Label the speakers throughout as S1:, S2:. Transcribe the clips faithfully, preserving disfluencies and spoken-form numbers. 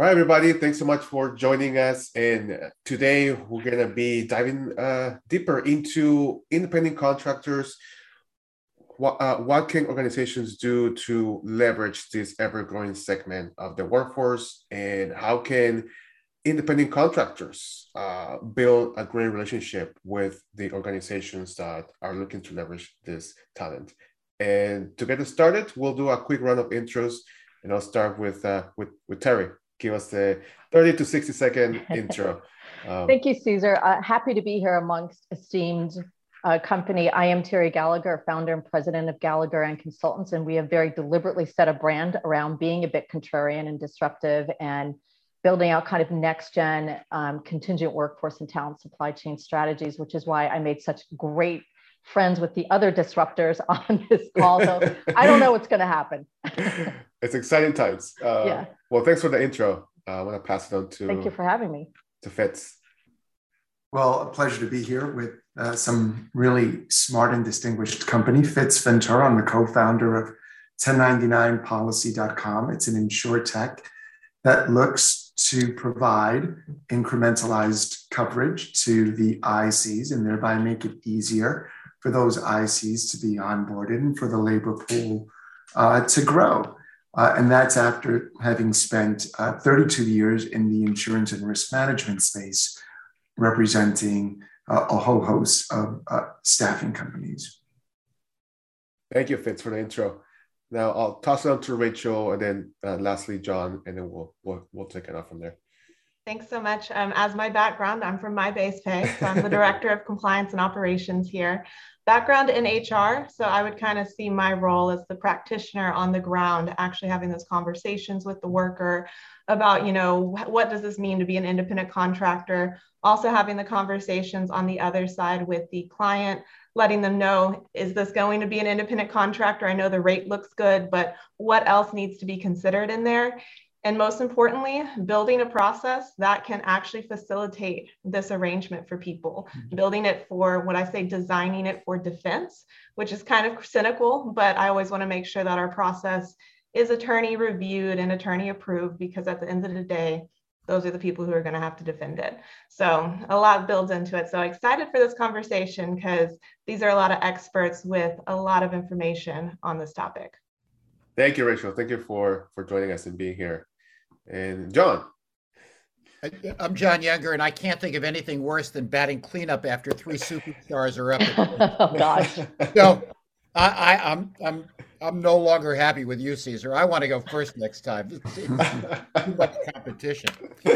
S1: All right, everybody. Thanks so much for joining us. And today we're going to be diving uh, deeper into independent contractors. What, uh, what can organizations do to leverage this ever-growing segment of the workforce? And how can independent contractors uh, build a great relationship with the organizations that are looking to leverage this talent? And to get us started, we'll do a quick round of intros. And I'll start with, uh, with, with Terry. Give us the thirty to sixty second intro.
S2: Um, Thank you, Cesar. Uh, happy to be here amongst esteemed uh, company. I am Terry Gallagher, founder and president of Gallagher and Consultants, and we have very deliberately set a brand around being a bit contrarian and disruptive and building out kind of next-gen um, contingent workforce and talent supply chain strategies, which is why I made such great friends with the other disruptors on this call. So I don't know what's going to happen.
S1: It's exciting times. Uh, yeah. Well, thanks for the intro. Uh, I want to pass it on to.
S2: Thank you for having me.
S1: To Fitz.
S3: Well, a pleasure to be here with uh, some really smart and distinguished company. Fitz Ventura. I'm the co-founder of ten ninety-nine policy dot com. It's an insurtech that looks to provide incrementalized coverage to the I Cs and thereby make it easier for those I Cs to be onboarded and for the labor pool uh, to grow. Uh, and that's after having spent uh, thirty-two years in the insurance and risk management space, representing uh, a whole host of uh, staffing companies.
S1: Thank you, Fitz, for the intro. Now I'll toss it on to Rachel, and then uh, lastly John, and then we'll we'll we'll take it off from there.
S4: Thanks so much. Um, as my background, I'm from MyBasePay, so I'm the director of compliance and operations here. Background in H R, so I would kind of see my role as the practitioner on the ground, actually having those conversations with the worker about, you know, what does this mean to be an independent contractor? Also having the conversations on the other side with the client, letting them know, is this going to be an independent contractor? I know the rate looks good, but what else needs to be considered in there? And most importantly, building a process that can actually facilitate this arrangement for people, mm-hmm. building it for what I say, designing it for defense, which is kind of cynical, but I always want to make sure that our process is attorney reviewed and attorney approved, because at the end of the day, those are the people who are going to have to defend it. So a lot builds into it. So excited for this conversation because these are a lot of experts with a lot of information on this topic.
S1: Thank you, Rachel. Thank you for, for joining us and being here. And John.
S5: I'm John Younger, and I can't think of anything worse than batting cleanup after three superstars are up.
S2: Oh gosh!
S5: So I, I, I'm I'm I'm no longer happy with you, Cesar. I want to go first next time. It's, it's too much competition.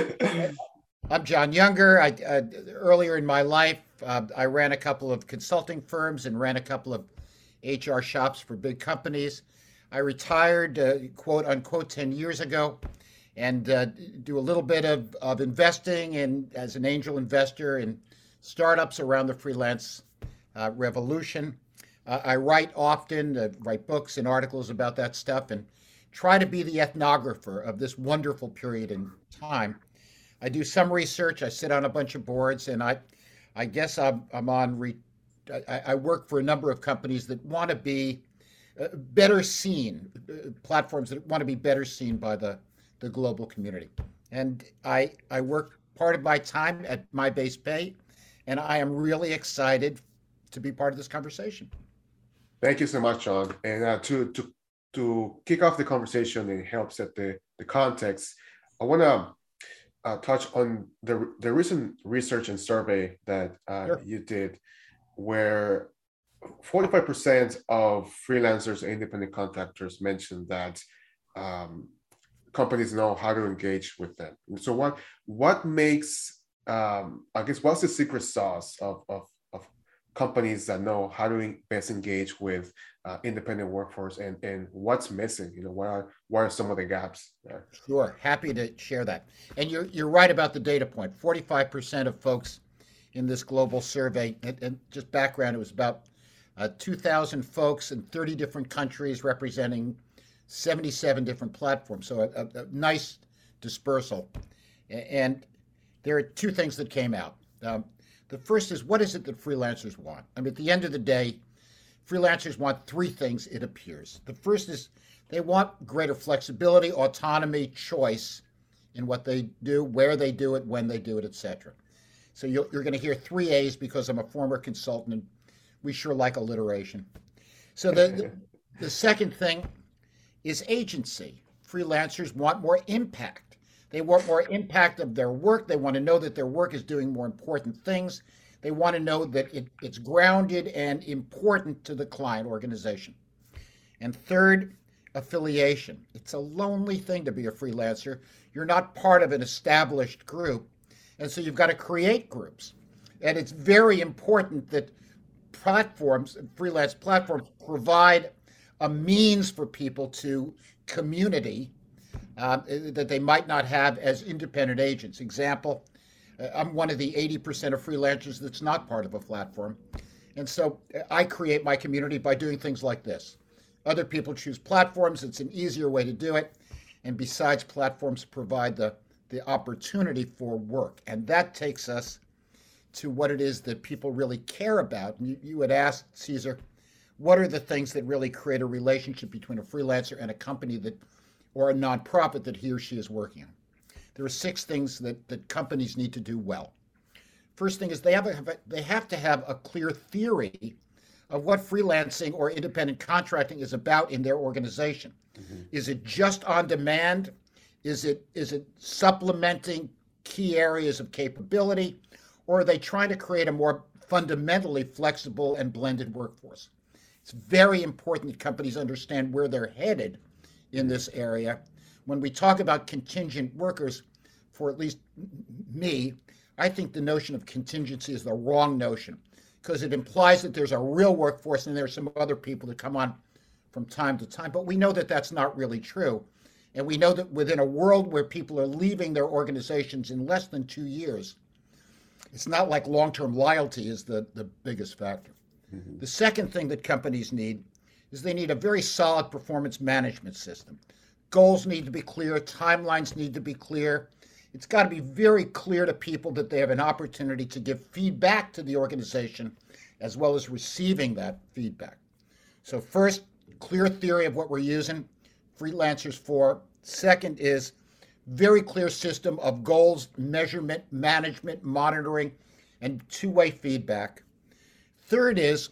S5: I'm John Younger. I uh, earlier in my life, uh, I ran a couple of consulting firms and ran a couple of H R shops for big companies. I retired, uh, quote unquote, ten years ago. And uh, do a little bit of, of investing and as an angel investor in startups around the freelance uh, revolution. Uh, I write often, uh, write books and articles about that stuff, and try to be the ethnographer of this wonderful period in time. I do some research. I sit on a bunch of boards, and I, I guess I'm, I'm on. Re- I, I work for a number of companies that want to be uh, better seen, uh, platforms that want to be better seen by the the global community. And I I work part of my time at MyBasePay, and I am really excited to be part of this conversation.
S1: Thank you so much, John. And uh, to to to kick off the conversation and help set the, the context, I want to uh, touch on the, the recent research and survey that uh, sure. you did, where forty-five percent of freelancers and independent contractors mentioned that um, companies know how to engage with them. So what what makes um, I guess what's the secret sauce of, of of companies that know how to best engage with uh, independent workforce, and and what's missing? You know, what are what are some of the gaps there?
S5: Sure, happy to share that. And you're you're right about the data point. forty-five percent of folks in this global survey, and, and just background, it was about uh, two thousand folks in thirty different countries representing seventy-seven different platforms, so a, a, a nice dispersal. And there are two things that came out. Um, the first is, what is it that freelancers want? I mean, at the end of the day, freelancers want three things, it appears. The first is they want greater flexibility, autonomy, choice in what they do, where they do it, when they do it, et cetera. So you're, you're going to hear three A's because I'm a former consultant and we sure like alliteration. So the, the, the second thing is agency. Freelancers want more impact. They want more impact of their work. They want to know that their work is doing more important things. They want to know that it, it's grounded and important to the client organization. And third, affiliation. It's a lonely thing to be a freelancer. You're not part of an established group. And so you've got to create groups. And it's very important that platforms, freelance platforms, provide a means for people to community uh, that they might not have as independent agents. Example, I'm one of the eighty percent of freelancers that's not part of a platform. And so I create my community by doing things like this. Other people choose platforms. It's an easier way to do it. And besides, platforms provide the, the opportunity for work. And that takes us to what it is that people really care about. And you, you had asked, Cesar, what are the things that really create a relationship between a freelancer and a company that, or a nonprofit that he or she is working on? There are six things that, that companies need to do well. First thing is they have, a, they have to have a clear theory of what freelancing or independent contracting is about in their organization. Mm-hmm. Is it just on demand? Is it is it supplementing key areas of capability? Or are they trying to create a more fundamentally flexible and blended workforce? It's very important that companies understand where they're headed in this area. When we talk about contingent workers, for at least me, I think the notion of contingency is the wrong notion because it implies that there's a real workforce and there's some other people that come on from time to time. But we know that that's not really true. And we know that within a world where people are leaving their organizations in less than two years, it's not like long-term loyalty is the, the biggest factor. Mm-hmm. The second thing that companies need is they need a very solid performance management system. Goals need to be clear. Timelines need to be clear. It's got to be very clear to people that they have an opportunity to give feedback to the organization as well as receiving that feedback. So first, clear theory of what we're using freelancers for. Second is very clear system of goals, measurement, management, monitoring, and two-way feedback. Third is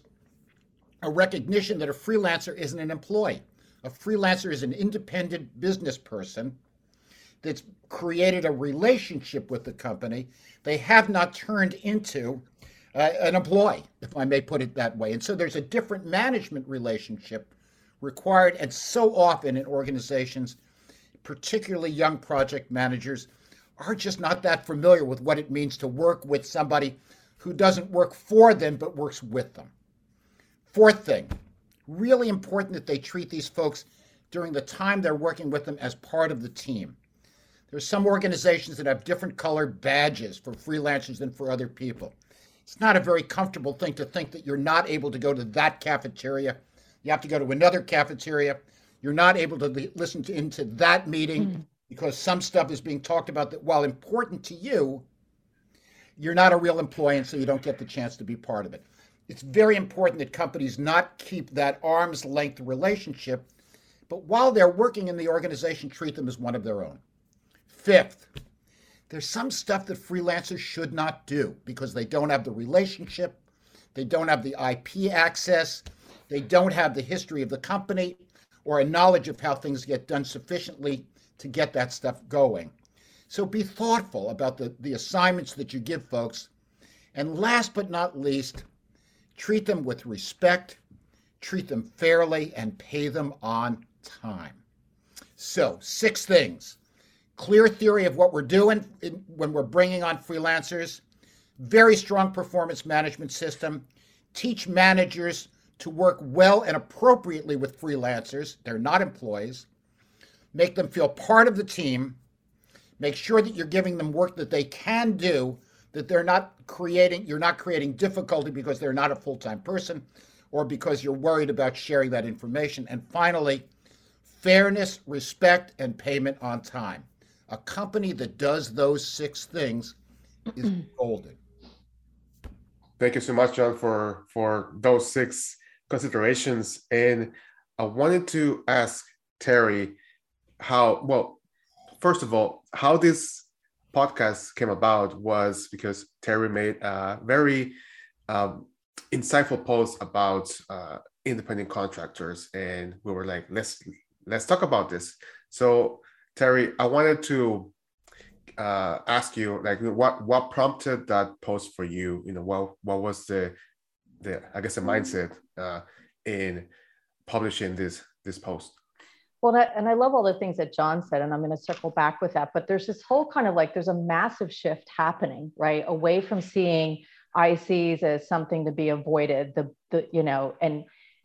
S5: a recognition that a freelancer isn't an employee. A freelancer is an independent business person that's created a relationship with the company. They have not turned into uh, an employee, if I may put it that way. And so there's a different management relationship required. And so often in organizations, particularly young project managers, are just not that familiar with what it means to work with somebody who doesn't work for them, but works with them. Fourth thing, really important that they treat these folks during the time they're working with them as part of the team. There's some organizations that have different colored badges for freelancers than for other people. It's not a very comfortable thing to think that you're not able to go to that cafeteria. You have to go to another cafeteria. You're not able to listen to, into that meeting mm-hmm. because some stuff is being talked about that, while important to you, you're not a real employee, and so you don't get the chance to be part of it. It's very important that companies not keep that arm's length relationship, but while they're working in the organization, treat them as one of their own. Fifth, there's some stuff that freelancers should not do because they don't have the relationship, they don't have the I P access, they don't have the history of the company or a knowledge of how things get done sufficiently to get that stuff going. So be thoughtful about the, the assignments that you give folks. And last but not least, treat them with respect, treat them fairly, and pay them on time. So six things. Clear theory of what we're doing in, when we're bringing on freelancers, very strong performance management system, teach managers to work well and appropriately with freelancers. They're not employees. Make them feel part of the team. Make sure that you're giving them work that they can do, that they're not creating, you're not creating difficulty because they're not a full-time person or because you're worried about sharing that information. And finally, fairness, respect, and payment on time. A company that does those six things is golden.
S1: Thank you so much, John, for, for those six considerations. And I wanted to ask Terry how, well, first of all, how this podcast came about was because Terry made a very um, insightful post about uh, independent contractors, and we were like, let's let's talk about this. So Terry, I wanted to uh, ask you, like, what what prompted that post for you? You know, what what was the the I guess the mindset uh, in publishing this this post?
S2: Well, that, and I love all the things that John said, and I'm going to circle back with that. But there's this whole kind of like, there's a massive shift happening, right? Away from seeing I Cs as something to be avoided, the, the you know, and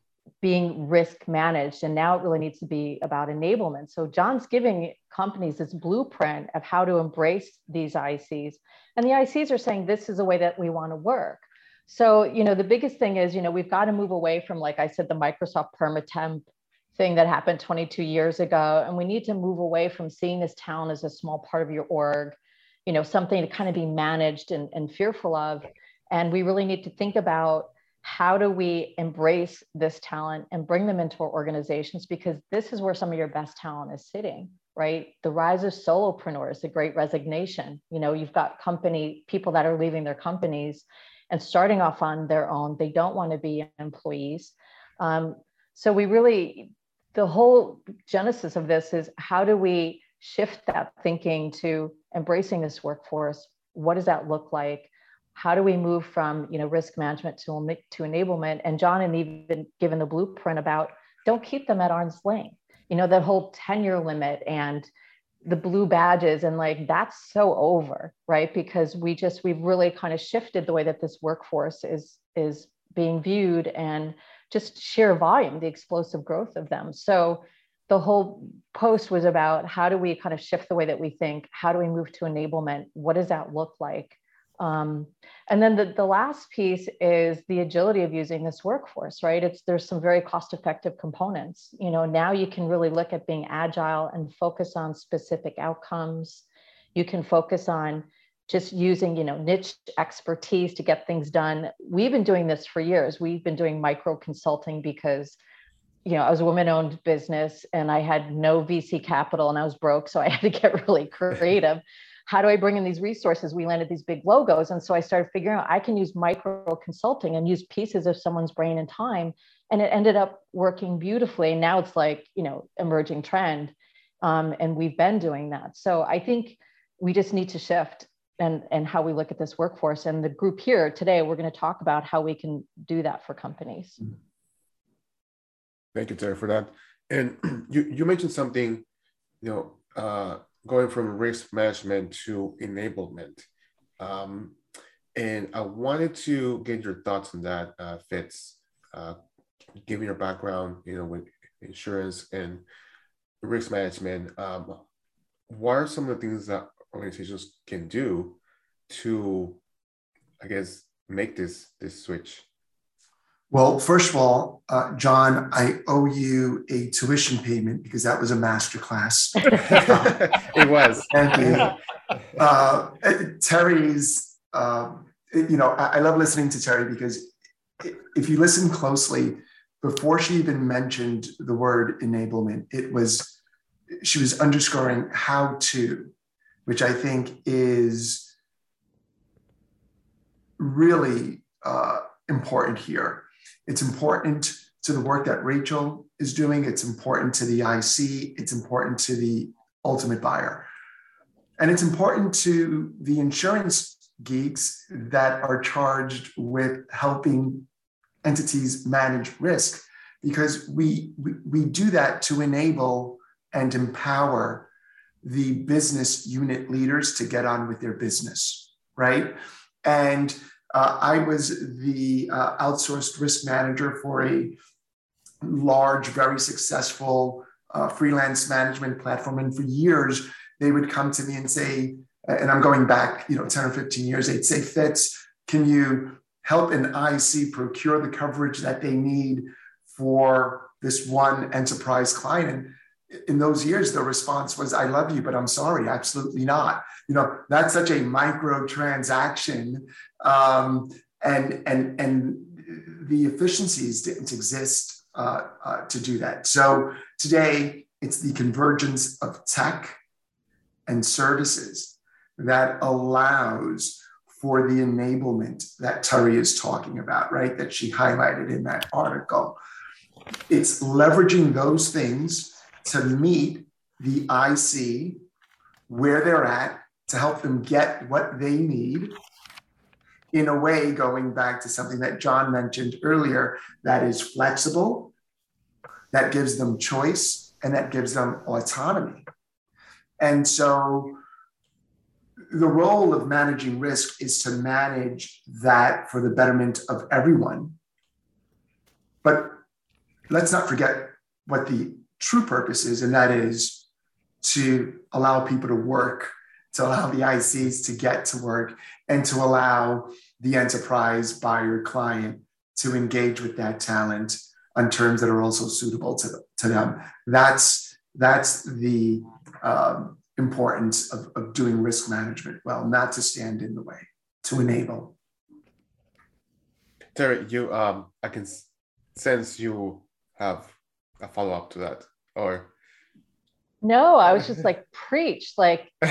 S2: being risk managed. And now it really needs to be about enablement. So John's giving companies this blueprint of how to embrace these I Cs. And the I Cs are saying, this is the way that we want to work. So, you know, the biggest thing is, you know, we've got to move away from, like I said, the Microsoft permatemp thing that happened twenty-two years ago. And we need to move away from seeing this talent as a small part of your org, you know, something to kind of be managed and, and fearful of. And we really need to think about, how do we embrace this talent and bring them into our organizations? Because this is where some of your best talent is sitting, right? The rise of solopreneurs, the great resignation. You know, you've got company people that are leaving their companies and starting off on their own. They don't want to be employees. Um, so we really, the whole genesis of this is, how do we shift that thinking to embracing this workforce? What does that look like? How do we move from, you know, risk management to, to enablement? And John had even given the blueprint about, don't keep them at arm's length. You know, that whole tenure limit and the blue badges, and like, that's so over, right? Because we just, we've really kind of shifted the way that this workforce is, is being viewed, and just sheer volume, the explosive growth of them. So the whole post was about, how do we kind of shift the way that we think? How do we move to enablement? What does that look like? Um, and then the, the last piece is the agility of using this workforce, right? It's, there's some very cost-effective components. You know, now you can really look at being agile and focus on specific outcomes. You can focus on just using, you know, niche expertise to get things done. We've been doing this for years. We've been doing micro consulting because, you know, I was a woman-owned business and I had no V C capital and I was broke. So I had to get really creative. How do I bring in these resources? We landed these big logos. And so I started figuring out I can use micro consulting and use pieces of someone's brain and time. And it ended up working beautifully. Now it's like, you know, emerging trend. Um, and we've been doing that. So I think we just need to shift and, and how we look at this workforce. And the group here today, we're going to talk about how we can do that for companies.
S1: Thank you, Terry, for that. And you, you mentioned something, you know, uh, going from risk management to enablement. Um, and I wanted to get your thoughts on that, uh, Fitz, uh, given your background, you know, with insurance and risk management. Um, what are some of the things that organizations can do to, I guess, make this, this switch?
S3: Well, first of all, uh, John, I owe you a tuition payment because that was a masterclass.
S1: It was.
S3: Thank you. Uh, Terry's, um, you know, I, I love listening to Terry because if you listen closely, before she even mentioned the word enablement, it was, she was underscoring how to, which I think is really uh, important here. It's important to the work that Rachel is doing. It's important to the I C. It's important to the ultimate buyer. And it's important to the insurance geeks that are charged with helping entities manage risk, because we, we, we do that to enable and empower the business unit leaders to get on with their business, right? And Uh, I was the uh, outsourced risk manager for a large, very successful uh, freelance management platform. And for years, they would come to me and say, and I'm going back, you know, ten or fifteen years, they'd say, Fitz, can you help an I C procure the coverage that they need for this one enterprise client? And in those years, the response was, I love you, but I'm sorry, absolutely not. You know, that's such a micro transaction. Um, and, and, and the efficiencies didn't exist uh, uh, to do that. So today, it's the convergence of tech and services that allows for the enablement that Terry is talking about, right? That she highlighted in that article. It's leveraging those things to meet the I C where they're at, to help them get what they need, in a way, going back to something that John mentioned earlier, that is flexible, that gives them choice, and that gives them autonomy. And so the role of managing risk is to manage that for the betterment of everyone. But let's not forget what the true purpose is, and that is to allow people to work, to allow the I Cs to get to work, and to allow the enterprise buyer client to engage with that talent on terms that are also suitable to, to them. That's, that's the um, importance of, of doing risk management well, not to stand in the way, to enable.
S1: Terry, you, um, I can sense you have a follow-up to that, or?
S2: No, I was just like, preach, like, these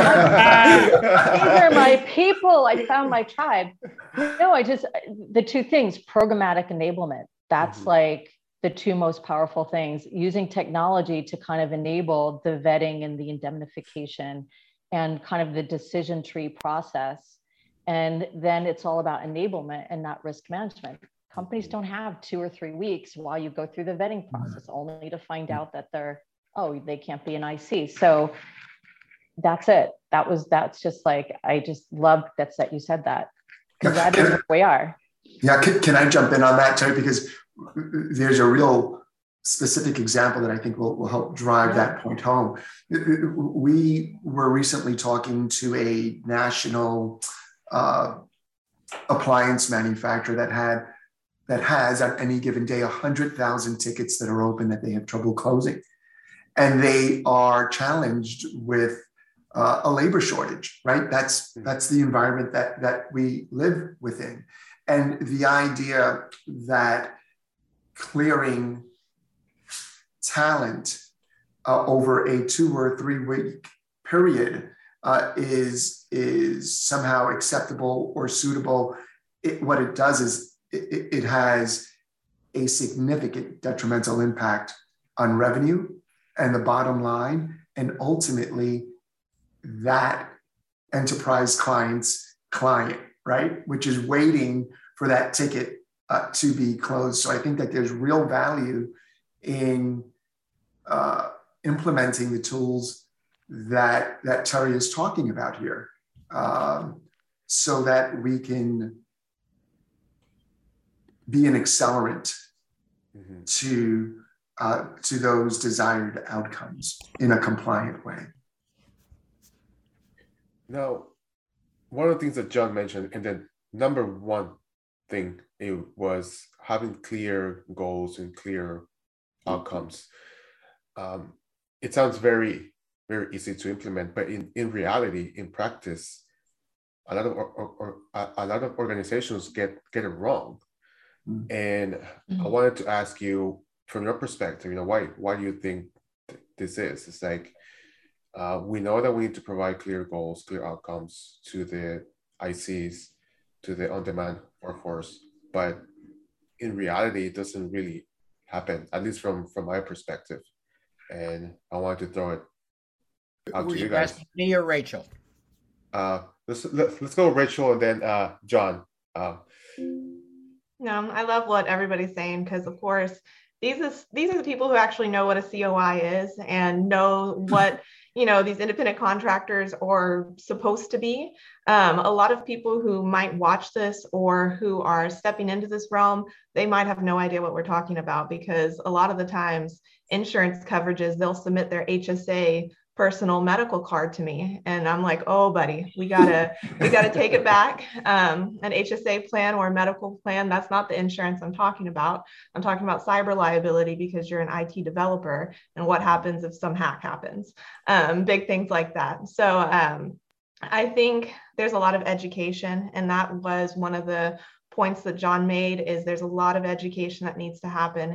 S2: are my people. I found my tribe. No, I just, the two things, programmatic enablement. That's mm-hmm. like the two most powerful things, using technology to kind of enable the vetting and the indemnification and kind of the decision tree process. And then it's all about enablement and not risk management. Companies don't have two or three weeks while you go through the vetting process, only to find out that they're, oh, they can't be an I C. So that's it. That was, that's just like, I just love that's that you said that, because that is where we are.
S3: Yeah, can, can I jump in on that, Terry? Because there's a real specific example that I think will, will help drive yeah. that point home. We were recently talking to a national uh, appliance manufacturer that had that has at any given day one hundred thousand tickets that are open that they have trouble closing. And they are challenged with uh, a labor shortage, right? That's, that's the environment that, that we live within. And the idea that clearing talent uh, over a two or three week period uh, is, is somehow acceptable or suitable. It, what it does is it, it has a significant detrimental impact on revenue and the bottom line, and ultimately that enterprise client's client, right? Which is waiting for that ticket uh, to be closed. So I think that there's real value in uh, implementing the tools that, that Terry is talking about here, um, so that we can be an accelerant mm-hmm. to Uh, to those desired outcomes in a compliant way.
S1: Now, one of the things that John mentioned, and then number one thing, it was having clear goals and clear outcomes. Um, it sounds very, very easy to implement, but in, in reality, in practice, a lot of or, or, or, a lot of organizations get get it wrong. Mm-hmm. And mm-hmm. I wanted to ask you, from your perspective, you know, why why do you think th- this is? It's like uh, we know that we need to provide clear goals, clear outcomes to the I Cs, to the on-demand workforce, but in reality, it doesn't really happen, at least from from my perspective. And I wanted to throw it out
S5: Were
S1: to you,
S5: you
S1: guys.
S5: asking me or Rachel?
S1: Uh, let's let's, let's go Rachel and then uh, John. Uh,
S4: no, I love what everybody's saying, because of course, These is these are the people who actually know what a C O I is and know what, you know, these independent contractors are supposed to be. Um, a lot of people who might watch this or who are stepping into this realm, they might have no idea what we're talking about, because a lot of the times insurance coverages, they'll submit their H S A personal medical card to me, and I'm like, oh buddy, we gotta we gotta take it back. Um, an H S A plan or a medical plan, that's not the insurance I'm talking about. I'm talking about cyber liability, because you're an I T developer, and what happens if some hack happens, um, big things like that. So um, I think there's a lot of education, and that was one of the points that John made, is there's a lot of education that needs to happen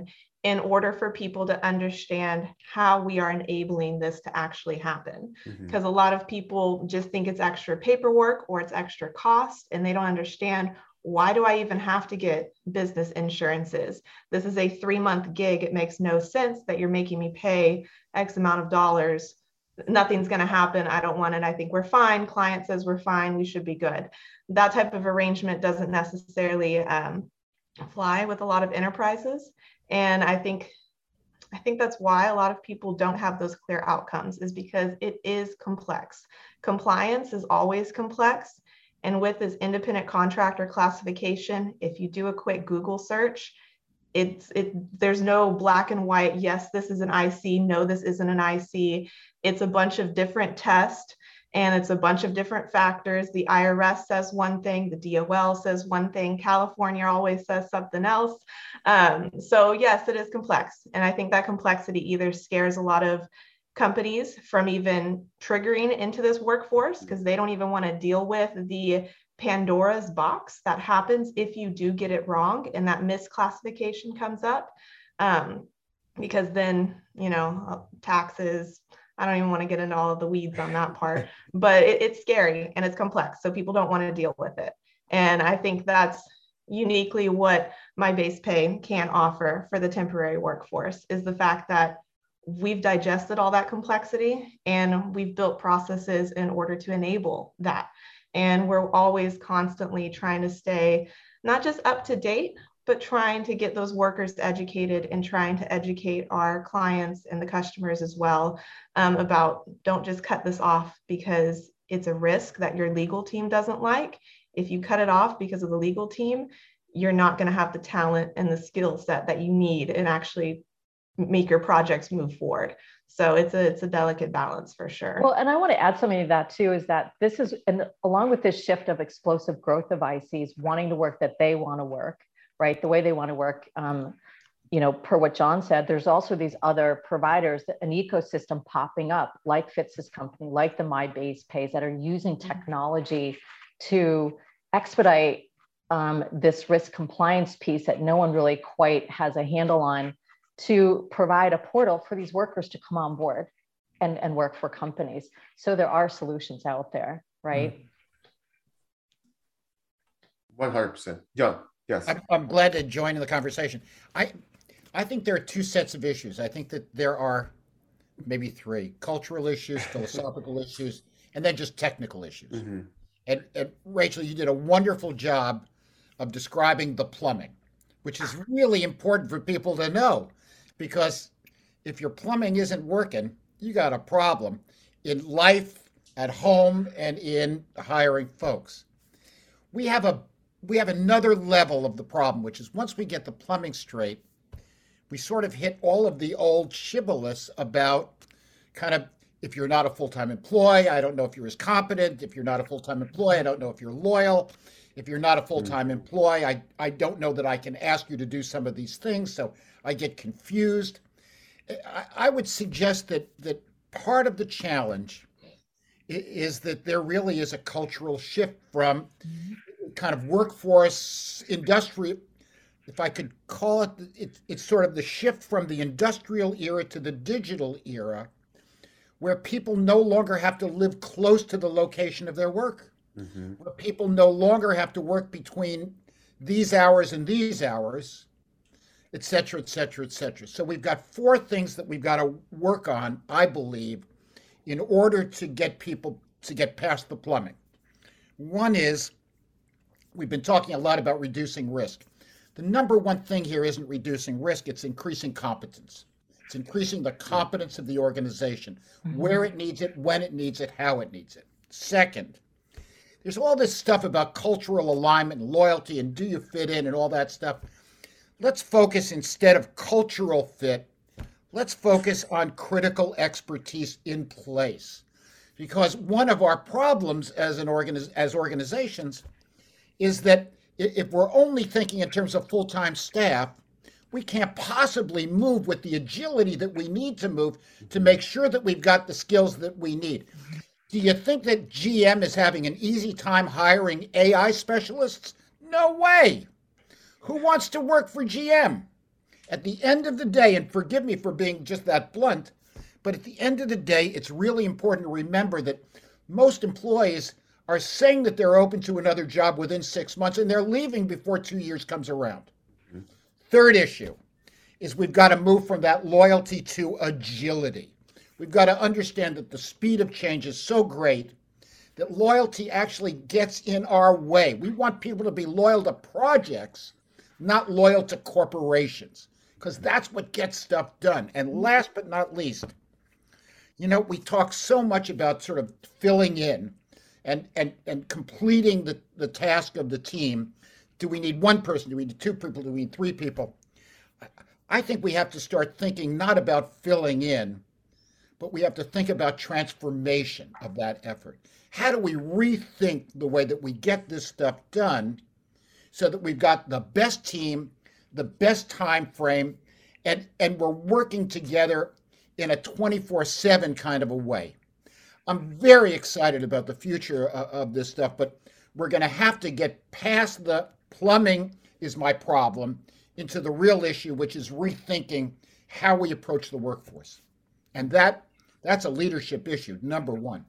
S4: in order for people to understand how we are enabling this to actually happen. Because mm-hmm. a lot of people just think it's extra paperwork or it's extra cost, and they don't understand, why do I even have to get business insurances? This is a three month gig. It makes no sense that you're making me pay X amount of dollars. Nothing's going to happen. I don't want it. I think we're fine. Client says we're fine. We should be good. That type of arrangement doesn't necessarily um, fly with a lot of enterprises. And I think, I think that's why a lot of people don't have those clear outcomes, is because it is complex. Compliance is always complex. And with this independent contractor classification, if you do a quick Google search, it's it there's no black and white, yes, this is an I C, no, this isn't an I C. It's a bunch of different tests, and it's a bunch of different factors. The I R S says one thing, the D O L says one thing, California always says something else. Um, so yes, it is complex. And I think that complexity either scares a lot of companies from even triggering into this workforce, because they don't even want to deal with the Pandora's box that happens if you do get it wrong and that misclassification comes up. Um, because then, you know, taxes, I don't even want to get into all of the weeds on that part, but it, it's scary and it's complex. So people don't want to deal with it. And I think that's uniquely what My Base Pay can offer for the temporary workforce, is the fact that we've digested all that complexity and we've built processes in order to enable that. And we're always constantly trying to stay not just up to date, but trying to get those workers educated and trying to educate our clients and the customers as well um, about, don't just cut this off because it's a risk that your legal team doesn't like. If you cut it off because of the legal team, you're not going to have the talent and the skill set that you need and actually make your projects move forward. So it's a it's a delicate balance for sure.
S2: Well, and I want to add something to that too, is that this is, and along with this shift of explosive growth of I Cs wanting to work that they want to work, right? The way they want to work, um, you know, per what John said, there's also these other providers, an ecosystem popping up, like Fitz's company, like the My Base Pays, that are using technology to expedite um, this risk compliance piece that no one really quite has a handle on, to provide a portal for these workers to come on board and, and work for companies. So there are solutions out there, right?
S1: one hundred percent. John, yes.
S5: I'm, I'm glad to join in the conversation. I, I think there are two sets of issues. I think that there are maybe three: cultural issues, philosophical issues, and then just technical issues. Mm-hmm. And, and Rachel, you did a wonderful job of describing the plumbing, which is really important for people to know. Because if your plumbing isn't working, you got a problem in life, at home, and in hiring folks. We have a we have another level of the problem, which is once we get the plumbing straight, we sort of hit all of the old shibboleths about kind of, if you're not a full-time employee, I don't know if you're as competent. If you're not a full-time employee, I don't know if you're loyal. If you're not a full-time employee, I, I don't know that I can ask you to do some of these things, so I get confused. I, I would suggest that that part of the challenge is that there really is a cultural shift from kind of workforce industry, if I could call it, it, it's sort of the shift from the industrial era to the digital era, where people no longer have to live close to the location of their work. Mm-hmm. Where people no longer have to work between these hours and these hours, et cetera, et cetera, et cetera. So we've got four things that we've got to work on, I believe, in order to get people to get past the plumbing. One is, we've been talking a lot about reducing risk. The number one thing here isn't reducing risk, it's increasing competence. It's increasing the competence of the organization, mm-hmm. where it needs it, when it needs it, how it needs it. Second, there's all this stuff about cultural alignment and loyalty and do you fit in and all that stuff. Let's focus, instead of cultural fit, let's focus on critical expertise in place. Because one of our problems as an organiz- as organizations is that if we're only thinking in terms of full-time staff, we can't possibly move with the agility that we need to move to make sure that we've got the skills that we need. Do you think that G M is having an easy time hiring A I specialists? No way. Who wants to work for G M? At the end of the day, and forgive me for being just that blunt, but at the end of the day, it's really important to remember that most employees are saying that they're open to another job within six months and they're leaving before two years comes around. Mm-hmm. Third issue is we've got to move from that loyalty to agility. We've got to understand that the speed of change is so great that loyalty actually gets in our way. We want people to be loyal to projects, not loyal to corporations, because that's what gets stuff done. And last but not least, you know, we talk so much about sort of filling in and and and completing the, the task of the team. Do we need one person? Do we need two people? Do we need three people? I think we have to start thinking not about filling in, but we have to think about transformation of that effort. How do we rethink the way that we get this stuff done so that we've got the best team, the best time frame, and, and we're working together in a twenty-four seven kind of a way? I'm very excited about the future of, of this stuff, but we're going to have to get past the plumbing is my problem into the real issue, which is rethinking how we approach the workforce. And that that's a leadership issue, number one.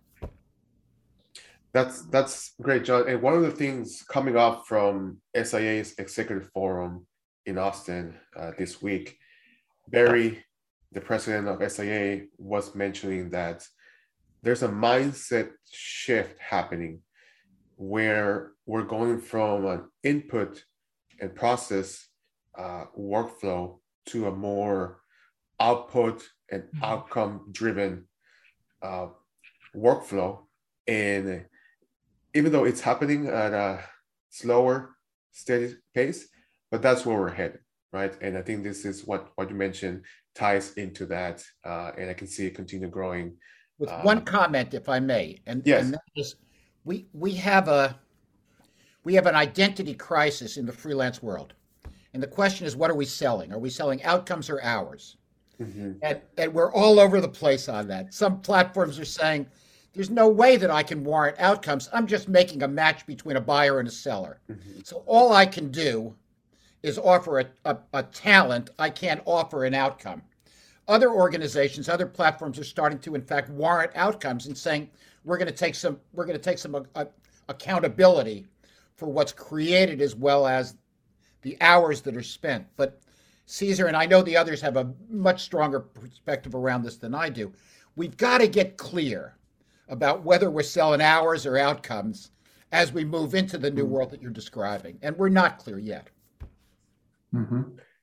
S1: That's that's great, John. And one of the things coming up from S I A's Executive Forum in Austin uh, this week, Barry, the president of S I A, was mentioning that there's a mindset shift happening where we're going from an input and process uh, workflow to a more output and outcome driven uh, workflow. And even though it's happening at a slower, steady pace, but that's where we're headed, right? And I think this is what, what you mentioned ties into that. Uh, and I can see it continue growing.
S5: With
S1: uh,
S5: one comment, if I may, and,
S1: yes.
S5: and that is, we we have a we have an identity crisis in the freelance world, and the question is, what are we selling? Are we selling outcomes or hours? Mm-hmm. And and we're all over the place on that. Some platforms are saying, there's no way that I can warrant outcomes. I'm just making a match between a buyer and a seller. Mm-hmm. So all I can do is offer a, a, a talent. I can't offer an outcome. Other organizations, other platforms are starting to, in fact, warrant outcomes and saying we're going to take some we're going to take some uh, accountability for what's created as well as the hours that are spent. But Cesar, and I know the others have a much stronger perspective around this than I do. We've got to get clear about whether we're selling hours or outcomes as we move into the new world that you're describing, and we're not clear yet.
S3: Mm-hmm.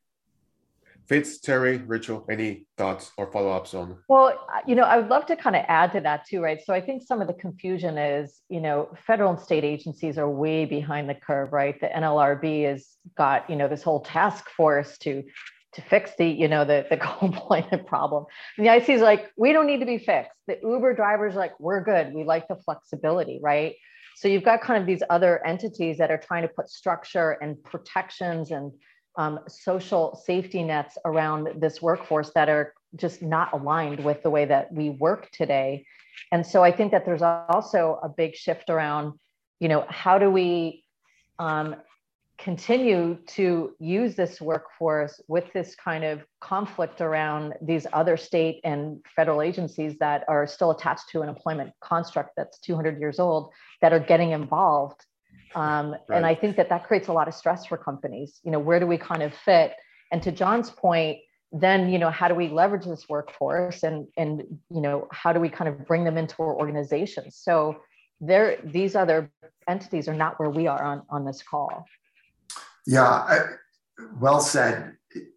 S1: Fitz, Terry, Rachel, any thoughts or follow-ups on?
S2: Well, you know, I would love to kind of add to that too, right? So I think some of the confusion is, you know, federal and state agencies are way behind the curve, right? The N L R B has got, you know, this whole task force to to fix the, you know, the, the co-employment problem. And the I C is like, we don't need to be fixed. The Uber drivers are like, we're good. We like the flexibility, right? So you've got kind of these other entities that are trying to put structure and protections and um, social safety nets around this workforce that are just not aligned with the way that we work today. And so I think that there's also a big shift around, you know, how do we um, continue to use this workforce with this kind of conflict around these other state and federal agencies that are still attached to an employment construct that's two hundred years old that are getting involved. Um, right. And I think that that creates a lot of stress for companies. You know, where do we kind of fit? And to John's point, then, you know, how do we leverage this workforce and, and, you know, how do we kind of bring them into our organizations? So there, these other entities are not where we are on, on this call.
S3: Yeah, I, well said.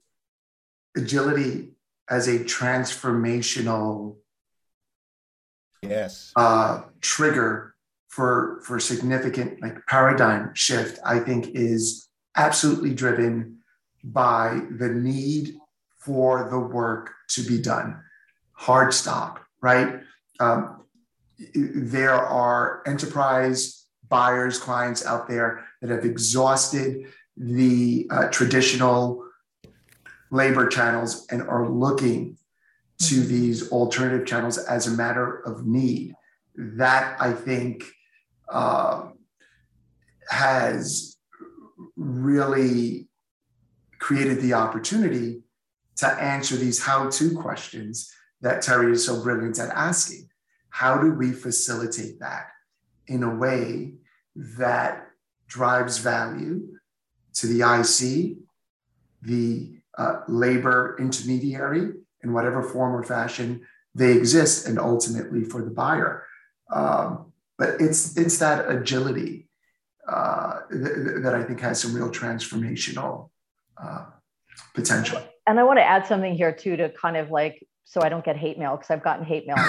S3: Agility as a transformational
S5: yes
S3: uh, trigger for for significant like paradigm shift, I think, is absolutely driven by the need for the work to be done. Hard stop, right? Um, there are enterprise buyers, clients out there that have exhausted the uh, traditional labor channels and are looking to these alternative channels as a matter of need. That, I think, uh, has really created the opportunity to answer these how-to questions that Terry is so brilliant at asking. How do we facilitate that in a way that drives value to the I C, the uh, labor intermediary, in whatever form or fashion they exist, and ultimately for the buyer. Um, but it's it's that agility uh, th- that I think has some real transformational uh, potential.
S2: And I want to add something here too, to kind of like, so I don't get hate mail, because I've gotten hate mail.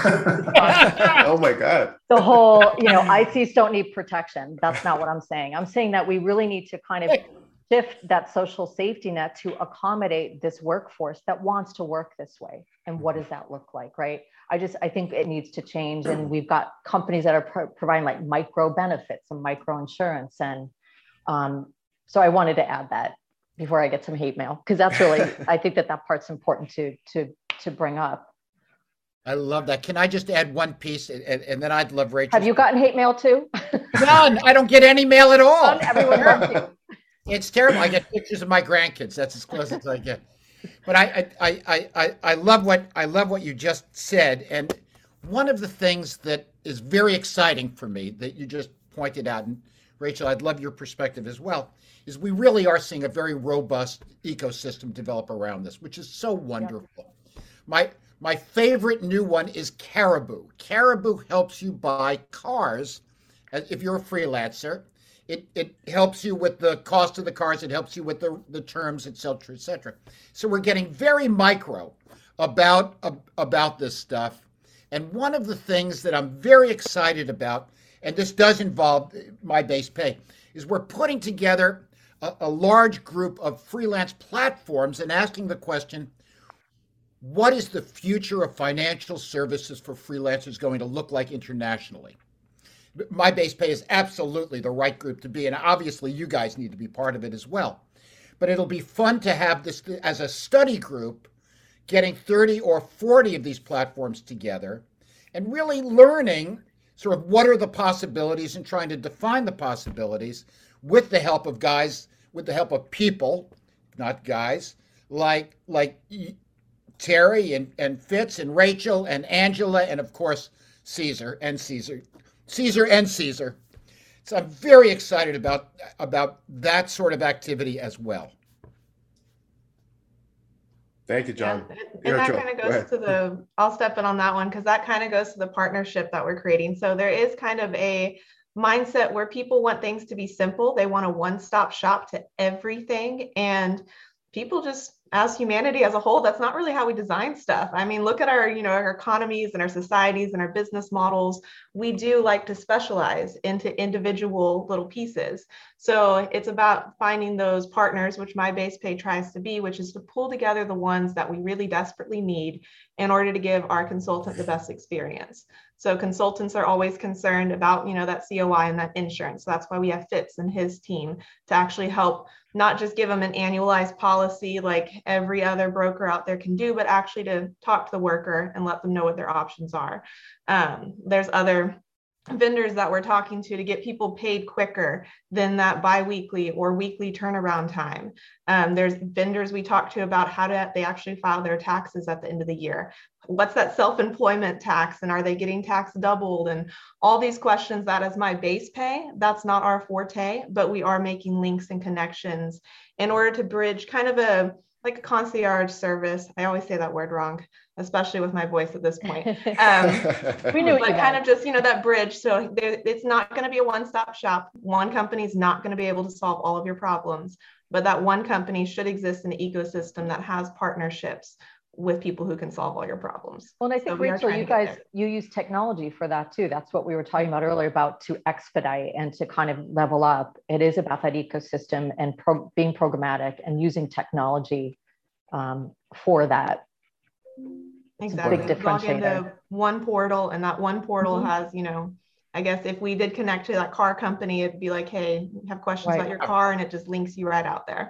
S1: Oh my God.
S2: The whole, you know, I Cs don't need protection. That's not what I'm saying. I'm saying that we really need to kind of shift that social safety net to accommodate this workforce that wants to work this way. And what does that look like, right? I just, I think it needs to change. And we've got companies that are pro- providing like micro benefits and micro insurance. And um, so I wanted to add that before I get some hate mail, because that's really, I think that that part's important to, to, to bring up.
S5: I love that. Can I just add one piece, and, and then I'd love Rachel.
S2: Have you gotten hate mail too?
S5: None. I don't get any mail at all.
S2: None, everyone loves you.
S5: It's terrible. I get pictures of my grandkids. That's as close as I get. But I, I, I, I, I love what I love what you just said. And one of the things that is very exciting for me that you just pointed out, and Rachel, I'd love your perspective as well, is we really are seeing a very robust ecosystem develop around this, which is so wonderful. Yep. My my favorite new one is Caribou. Caribou helps you buy cars if you're a freelancer. It it helps you with the cost of the cars. It helps you with the, the terms, et cetera, et cetera. So we're getting very micro about, uh, about this stuff. And one of the things that I'm very excited about, and this does involve My Base Pay, is we're putting together a, a large group of freelance platforms and asking the question, what is the future of financial services for freelancers going to look like internationally? My Base Pay is absolutely the right group to be, and obviously you guys need to be part of it as well. But it'll be fun to have this as a study group, getting thirty or forty of these platforms together and really learning sort of what are the possibilities and trying to define the possibilities with the help of guys, with the help of people, not guys, like like Terry and, and Fitz and Rachel and Angela and of course Caesar and Caesar. Caesar and Caesar. So I'm very excited about, about that sort of activity as well.
S1: Thank you, John.
S4: Yeah, and, and that kind of goes to the, I'll step in on that one, because that kind of goes to the partnership that we're creating. So there is kind of a mindset where people want things to be simple. They want a one-stop shop to everything. And people just, as humanity as a whole, that's not really how we design stuff. I mean, look at our, you know, our economies and our societies and our business models. We do like to specialize into individual little pieces. So it's about finding those partners, which My Base Pay tries to be, which is to pull together the ones that we really desperately need in order to give our consultant the best experience. So consultants are always concerned about, you know, that C O I and that insurance. So that's why we have Fitz and his team to actually help not just give them an annualized policy like every other broker out there can do, but actually to talk to the worker and let them know what their options are. Um, there's other vendors that we're talking to to get people paid quicker than that biweekly or weekly turnaround time. Um, there's vendors we talk to about how to they actually file their taxes at the end of the year. What's that self-employment tax, and are they getting tax doubled, and all these questions. That is My Base Pay. That's not our forte, but we are making links and connections in order to bridge kind of a like a concierge service. I always say that word wrong, especially with my voice at this point. Um,
S2: we knew
S4: but kind of just, you know, that bridge. So there, it's not going to be a one-stop shop. One company is not going to be able to solve all of your problems, but that one company should exist in an ecosystem that has partnerships with people who can solve all your problems.
S2: Well, and I think, so Rachel, you guys, you use technology for that too. That's what we were talking about earlier about to expedite and to kind of level up. It is about that ecosystem and pro being programmatic and using technology um, for that.
S4: Exactly.
S2: Big
S4: Log into
S2: differentiator.
S4: one portal, and that one portal
S2: Mm-hmm.
S4: has, you know, I guess if we did connect to that car company, it'd be like, hey, you have questions
S2: Right.
S4: about your car, and it just links you right out there.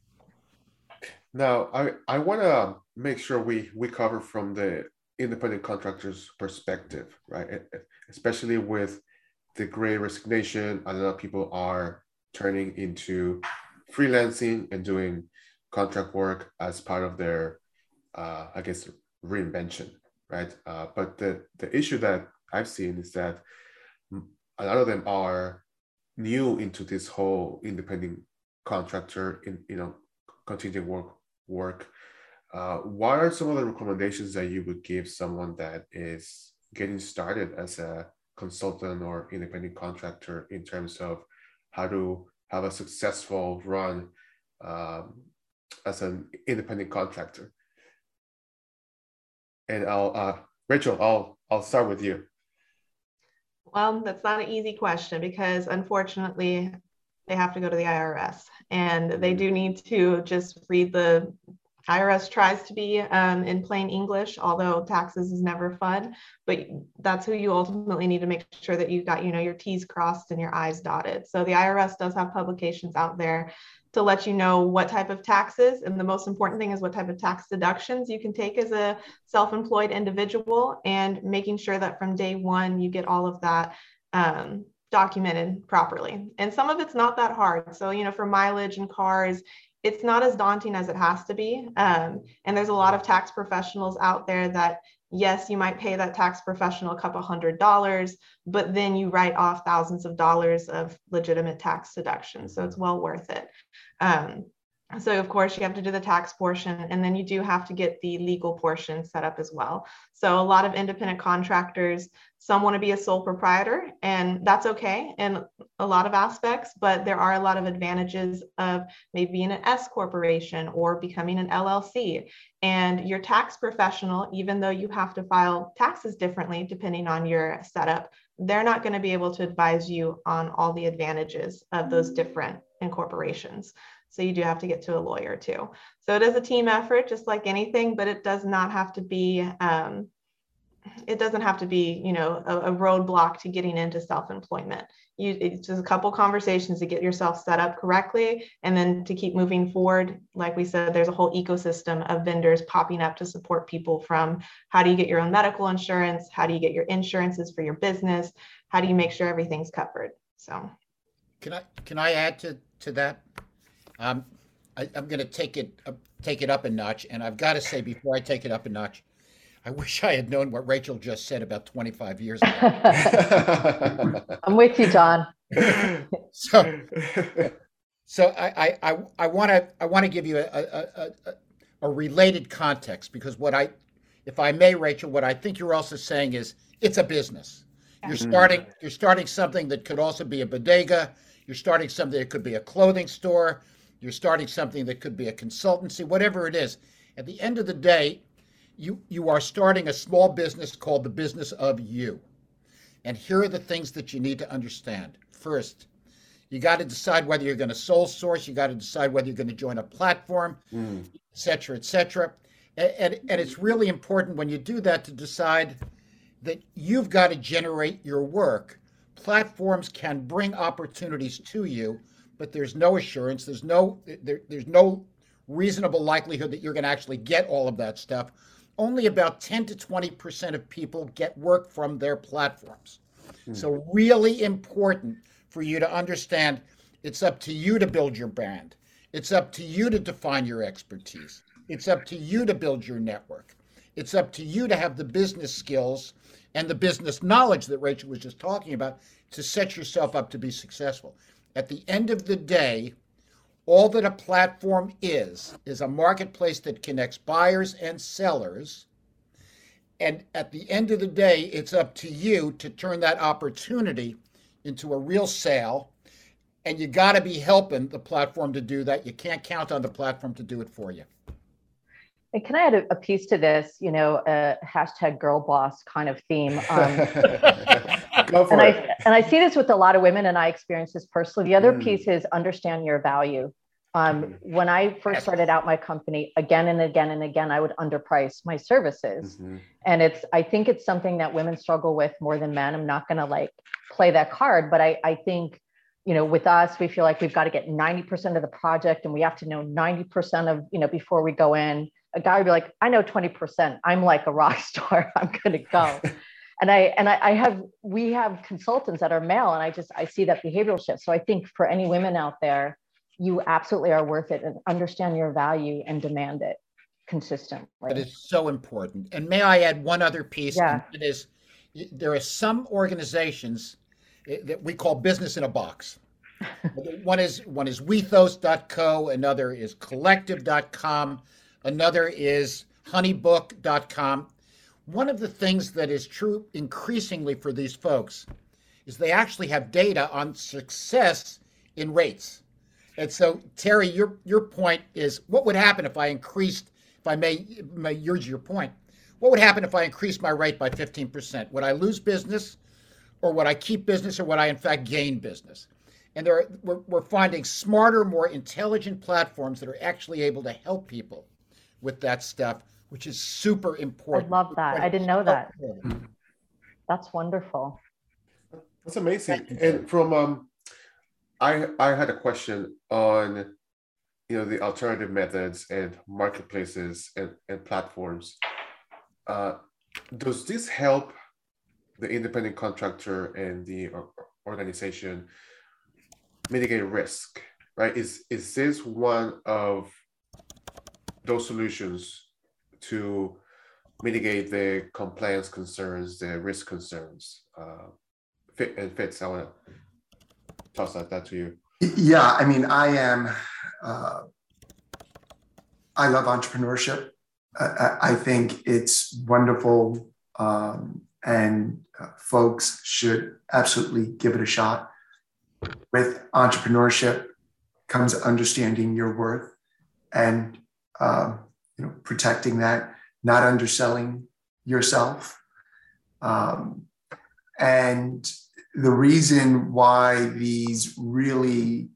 S1: Now, I, I want to make sure we, we cover from the independent contractor's perspective, right? Especially with the Great Resignation, a lot of people are turning into freelancing and doing contract work as part of their uh, I guess, reinvention, right? Uh, but the, the issue that I've seen is that a lot of them are new into this whole independent contractor in, you know, contingent work work. Uh, what are some of the recommendations that you would give someone that is getting started as a consultant or independent contractor in terms of how to have a successful run um, as an independent contractor? And I'll, uh, Rachel, I'll, I'll start with you.
S4: Well, that's not an easy question because unfortunately they have to go to the I R S and they do need to just read the I R S tries to be um, in plain English, although taxes is never fun, but that's who you ultimately need to make sure that you got, you know, your T's crossed and your I's dotted. So the I R S does have publications out there to let you know what type of taxes, and the most important thing is what type of tax deductions you can take as a self-employed individual, and making sure that from day one you get all of that um, documented properly. And some of it's not that hard. So, you know, for mileage and cars, it's not as daunting as it has to be. Um, and there's a lot of tax professionals out there that, yes, you might pay that tax professional a couple hundred dollars, but then you write off thousands of dollars of legitimate tax deductions. So it's well worth it. Um, so of course you have to do the tax portion, and then you do have to get the legal portion set up as well. So a lot of independent contractors, some want to be a sole proprietor, and that's okay in a lot of aspects, but there are a lot of advantages of maybe being an S corporation or becoming an L L C. And your tax professional, even though you have to file taxes differently depending on your setup, they're not going to be able to advise you on all the advantages of those different incorporations. So you do have to get to a lawyer too. So it is a team effort, just like anything, but it does not have to be, um, it doesn't have to be, you know, a, a roadblock to getting into self-employment. You, it's just a couple conversations to get yourself set up correctly, and then to keep moving forward. Like we said, there's a whole ecosystem of vendors popping up to support people, from how do you get your own medical insurance? How do you get your insurances for your business? How do you make sure everything's covered? So
S5: can I, can I add to, to that? Um, I, I'm going to take it uh, take it up a notch, and I've got to say before I take it up a notch, I wish I had known what Rachel just said about twenty-five years ago.
S2: I'm with you, John.
S5: so, so I I I want to I want to give you a, a a a related context, because what I, if I may, Rachel, what I think you're also saying is it's a business. You're starting you're starting something that could also be a bodega. You're starting something that could be a clothing store. You're starting something that could be a consultancy, whatever it is. At the end of the day, you, you are starting a small business called the business of you. And here are the things that you need to understand. First, you got to decide whether you're going to sole source. You got to decide whether you're going to join a platform, mm. et cetera, et cetera. And, and, and it's really important when you do that to decide that you've got to generate your work. Platforms can bring opportunities to you, but there's no assurance. There's no there, there's no reasonable likelihood that you're going to actually get all of that stuff. Only about ten to twenty percent of people get work from their platforms. Hmm. So really important for you to understand, it's up to you to build your brand. It's up to you to define your expertise. It's up to you to build your network. It's up to you to have the business skills and the business knowledge that Rachel was just talking about to set yourself up to be successful. At the end of the day, all that a platform is, is a marketplace that connects buyers and sellers. And at the end of the day, it's up to you to turn that opportunity into a real sale. And you got to be helping the platform to do that. You can't count on the platform to do it for you.
S2: And can I add a, a piece to this, you know, a hashtag girl boss kind of theme. Um,
S1: Go for
S2: and
S1: it.
S2: I and I see this with a lot of women, and I experience this personally. The other mm. piece is understand your value. Um, when I first started out my company, again and again and again, I would underprice my services. Mm-hmm. And it's, I think it's something that women struggle with more than men. I'm not going to like play that card, but I, I think, you know, with us, we feel like we've got to get ninety percent of the project, and we have to know ninety percent of, you know, before we go in. A guy would be like, I know twenty percent. I'm like a rock star. I'm going to go. And I, and I, I have, we have consultants that are male, and I just, I see that behavioral shift. So I think for any women out there, you absolutely are worth it, and understand your value and demand it. consistently.
S5: That is so important. And may I add one other piece?
S2: Yeah.
S5: And it is, there are some organizations that we call business in a box. One is one is wethos dot co, another is collective dot com, another is honeybook dot com. One of the things that is true increasingly for these folks is they actually have data on success in rates. And so, Terry, your your point is, what would happen if I increased, if I may, may use your point, what would happen if I increased my rate by fifteen percent? Would I lose business, or would I keep business, or would I in fact gain business? And there are, we're, we're finding smarter, more intelligent platforms that are actually able to help people with that stuff, which is super important.
S2: I love that. I didn't know that. That's wonderful.
S1: That's amazing. And from um, I I had a question on, you know, the alternative methods and marketplaces and, and platforms. Uh, does this help the independent contractor and the organization mitigate risk, right? Is is this one of those solutions to mitigate the compliance concerns, the risk concerns? Uh, Fit and Fitz, I want to toss that, that to you.
S3: Yeah, I mean, I am, uh, I love entrepreneurship. I, I think it's wonderful, um, and uh, folks should absolutely give it a shot. With entrepreneurship comes understanding your worth and uh, you know, protecting that, not underselling yourself. Um, and the reason why these really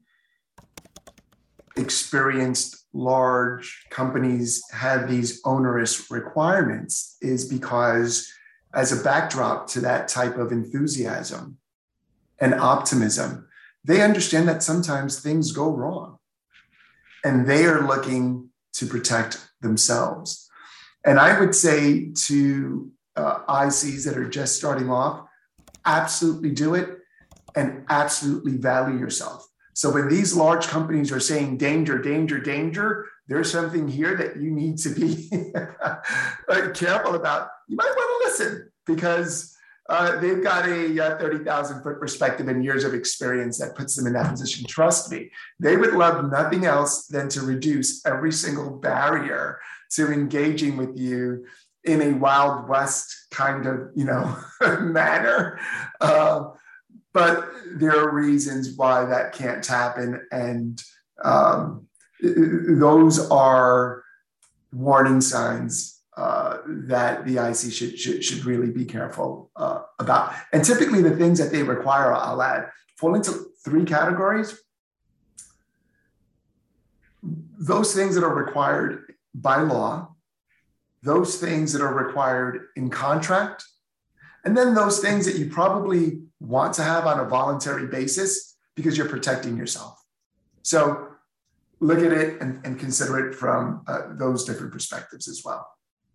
S3: experienced large companies have these onerous requirements is because, as a backdrop to that type of enthusiasm and optimism, they understand that sometimes things go wrong and they are looking to protect themselves. And I would say to uh, I Cs that are just starting off, absolutely do it and absolutely value yourself. So when these large companies are saying danger, danger, danger, there's something here that you need to be careful about. You might want to listen, because Uh, they've got a uh, thirty thousand foot perspective and years of experience that puts them in that position. Trust me, they would love nothing else than to reduce every single barrier to engaging with you in a Wild West kind of, you know, manner. Uh, but there are reasons why that can't happen. And um, those are warning signs Uh, that the I C should, should, should really be careful uh, about. And typically the things that they require, I'll add, fall into three categories. Those things that are required by law, those things that are required in contract, and then those things that you probably want to have on a voluntary basis because you're protecting yourself. So look at it and, and consider it from uh, those different perspectives as well.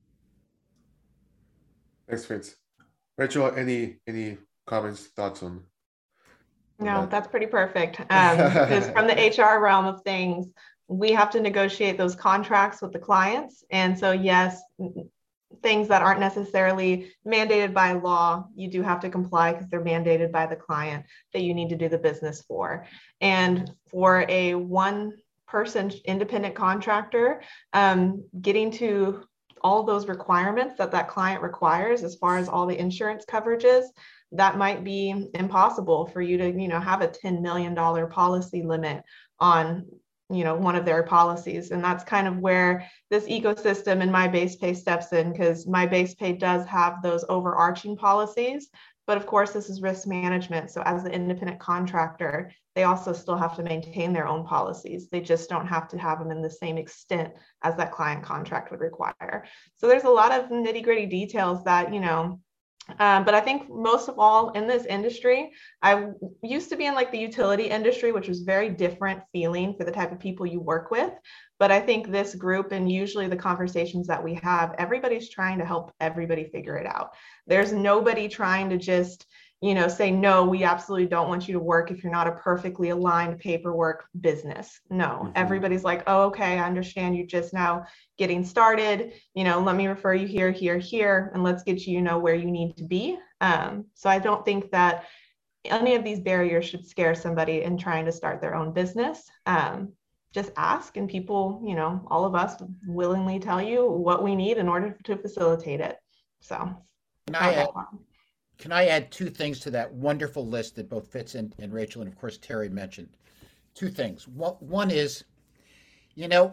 S1: Thanks, Fitz. Rachel, any any comments, thoughts on? on
S4: no,
S1: that?
S4: That's pretty perfect. Um, because from the H R realm of things, we have to negotiate those contracts with the clients. And so, yes, things that aren't necessarily mandated by law, you do have to comply because they're mandated by the client that you need to do the business for. And for a one person independent contractor, um, getting to all those requirements that that client requires as far as all the insurance coverages, that might be impossible for you to, you know, have a ten million dollars policy limit on, you know, one of their policies. And that's kind of where this ecosystem and MyBasePay steps in, because MyBasePay does have those overarching policies. But of course, this is risk management. So as the independent contractor, they also still have to maintain their own policies. They just don't have to have them in the same extent as that client contract would require. So there's a lot of nitty gritty details that, you know, Um, but I think most of all in this industry, I used to be in like the utility industry, which was very different feeling for the type of people you work with. But I think this group and usually the conversations that we have, everybody's trying to help everybody figure it out. There's nobody trying to just, you know, say, no, we absolutely don't want you to work if you're not a perfectly aligned paperwork business. No, mm-hmm. Everybody's like, oh, okay, I understand you're just now getting started. You know, let me refer you here, here, here, and let's get you, you know, where you need to be. Um, so I don't think that any of these barriers should scare somebody in trying to start their own business. Um, just ask, and people, you know, all of us willingly tell you what we need in order to facilitate it. So
S5: can I add, can I add two things to that wonderful list that both Fitz and, and Rachel and of course Terry mentioned? Two things. One is, you know,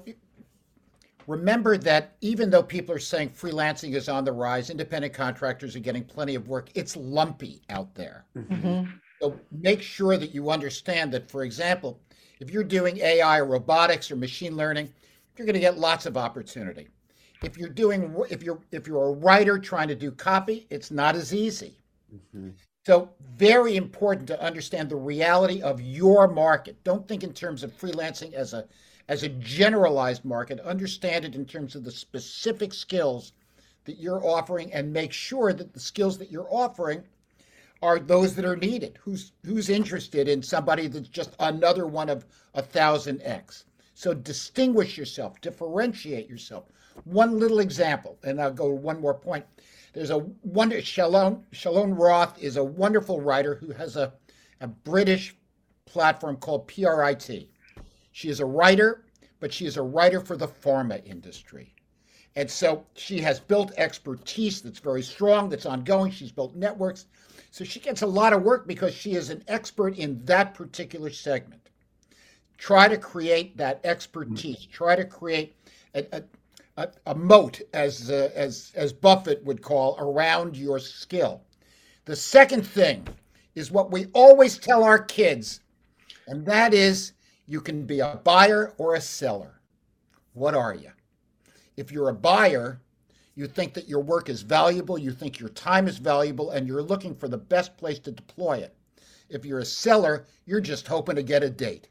S5: remember that even though people are saying freelancing is on the rise, independent contractors are getting plenty of work, it's lumpy out there. Mm-hmm. So make sure that you understand that, for example, if you're doing A I or robotics or machine learning, you're going to get lots of opportunity. If you're doing, if you're if you're a writer trying to do copy, it's not as easy. Mm-hmm. So very important to understand the reality of your market. Don't think in terms of freelancing as a as a generalized market. Understand it in terms of the specific skills that you're offering, and make sure that the skills that you're offering are those that are needed. Who's who's interested in somebody that's just another one of a thousand X? So distinguish yourself, differentiate yourself. One little example, and I'll go one more point. There's a wonder, Shalon, Shalon Roth is a wonderful writer who has a, a British platform called P R I T. She is a writer, but she is a writer for the pharma industry. And so she has built expertise that's very strong, that's ongoing. She's built networks. So she gets a lot of work because she is an expert in that particular segment. Try to create that expertise. Try to create a, a, a, a moat, as, uh, as, as Buffett would call, around your skill. The second thing is what we always tell our kids, and that is you can be a buyer or a seller. What are you? If you're a buyer, you think that your work is valuable, you think your time is valuable, and you're looking for the best place to deploy it. If you're a seller, you're just hoping to get a date.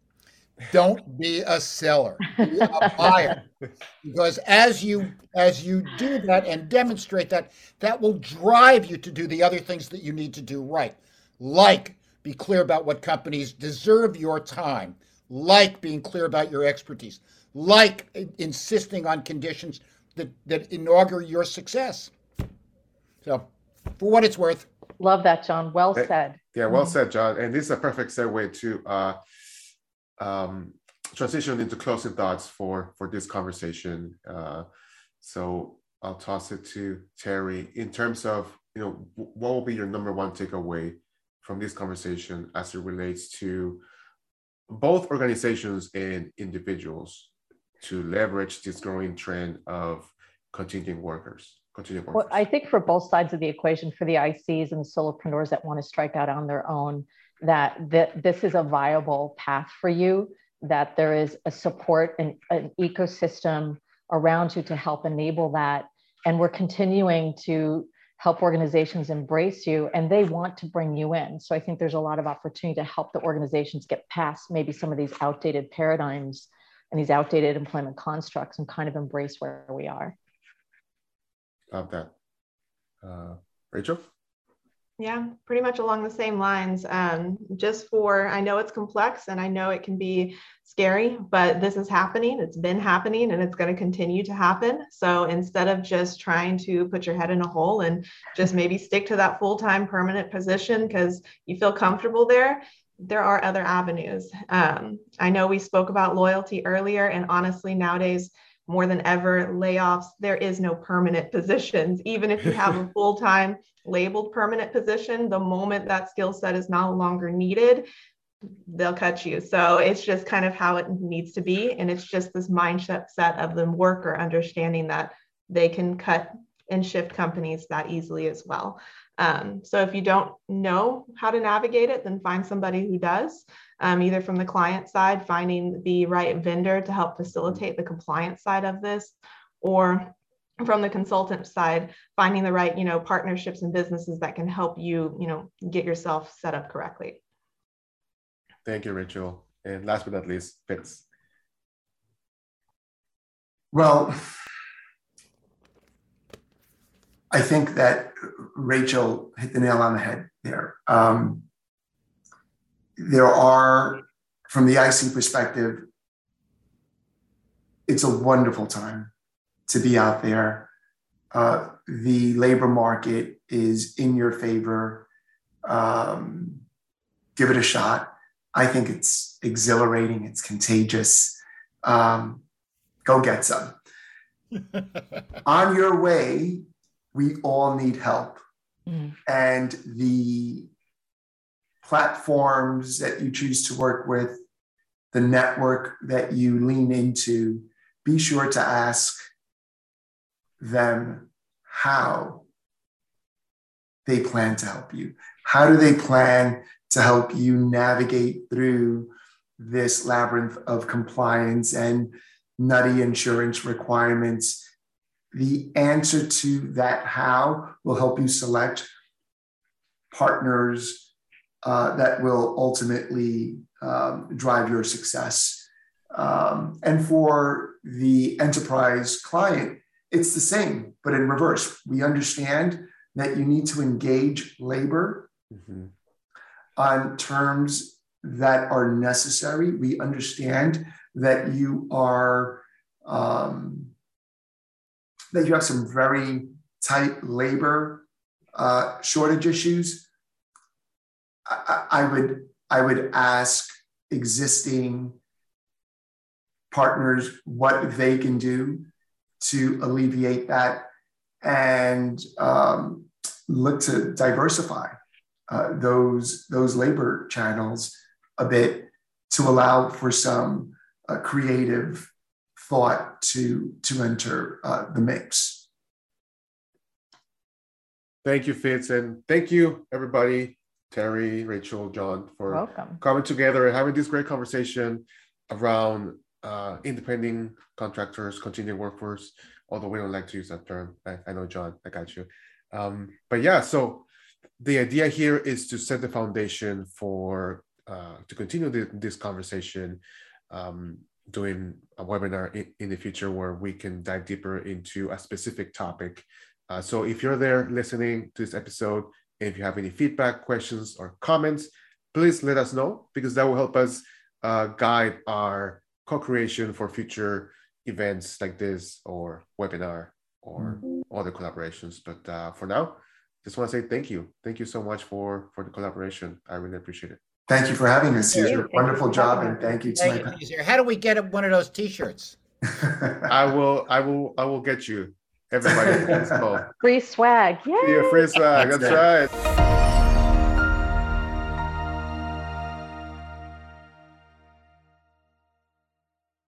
S5: Don't be a seller, be a buyer. Because as you as you do that and demonstrate that, that will drive you to do the other things that you need to do right. Like be clear about what companies deserve your time, like being clear about your expertise, like insisting on conditions that, that inaugurate your success. So for what it's worth.
S2: Love that, John. Well said.
S1: Yeah, well said, John. And this is a perfect segue to uh, um, transition into closing thoughts for, for this conversation. Uh, so I'll toss it to Terry in terms of, you know, what will be your number one takeaway from this conversation as it relates to both organizations and individuals to leverage this growing trend of continuing workers? Continuing workers.
S2: Well, I think for both sides of the equation, for the I Cs and the solopreneurs that want to strike out on their own, that, that this is a viable path for you, that there is a support and an ecosystem around you to help enable that. And we're continuing to help organizations embrace you, and they want to bring you in. So I think there's a lot of opportunity to help the organizations get past maybe some of these outdated paradigms and these outdated employment constructs and kind of embrace where we are.
S1: Love that. Uh, Rachel?
S4: Yeah, pretty much along the same lines. Um, just for, I know it's complex and I know it can be scary, but this is happening. It's been happening and it's going to continue to happen. So instead of just trying to put your head in a hole and just maybe stick to that full-time permanent position because you feel comfortable there, there are other avenues. Um, I know we spoke about loyalty earlier, and honestly, nowadays, more than ever, layoffs, there is no permanent positions. Even if you have a full-time labeled permanent position, the moment that skill set is no longer needed, they'll cut you. So it's just kind of how it needs to be. And it's just this mindset set of the worker understanding that they can cut and shift companies that easily as well. Um, so if you don't know how to navigate it, then find somebody who does, um, either from the client side, finding the right vendor to help facilitate the compliance side of this, or from the consultant side, finding the right, you know, partnerships and businesses that can help you, you know, get yourself set up correctly.
S1: Thank you, Rachel. And last but not least, Fitz.
S3: Well, I think that Rachel hit the nail on the head. there. Um, there are, from the I C perspective, it's a wonderful time to be out there. Uh, the labor market is in your favor. Um, give it a shot. I think it's exhilarating. It's contagious. Um, go get some. On your way, we all need help. Mm. And the platforms that you choose to work with, the network that you lean into, be sure to ask them how they plan to help you. How do they plan to help you navigate through this labyrinth of compliance and nutty insurance requirements? The answer to that how will help you select partners uh, that will ultimately um, drive your success. Um, and for the enterprise client, it's the same, but in reverse. We understand that you need to engage labor mm-hmm. on terms that are necessary. We understand that you are um, that you have some very tight labor uh, shortage issues. I, I would I would ask existing partners what they can do to alleviate that, and um, look to diversify uh, those those labor channels a bit to allow for some uh, creative thought to to enter uh, the mix.
S1: Thank you, Fitz, and thank you, everybody, Terry, Rachel, John, for
S2: Welcome.
S1: coming together and having this great conversation around uh, independent contractors, continuing workforce, although we don't like to use that term. I, I know, John, I got you. Um, but yeah, so the idea here is to set the foundation for, uh, to continue the, this conversation, um, doing a webinar in, in the future where we can dive deeper into a specific topic. Uh, so if you're there listening to this episode, and if you have any feedback, questions, or comments, please let us know, because that will help us uh, guide our co-creation for future events like this or webinar or mm-hmm. other collaborations. But uh, for now, just want to say thank you. Thank you so much for, for the collaboration. I really appreciate it.
S3: Thank you for having us, Cesar. Wonderful job, and thank you to
S5: thank
S3: my
S5: you, Cesar. How do we get one of those T-shirts?
S1: I will, I will, I will get you. Everybody,
S2: free swag. Yeah,
S1: yeah, free swag. That's, That's right.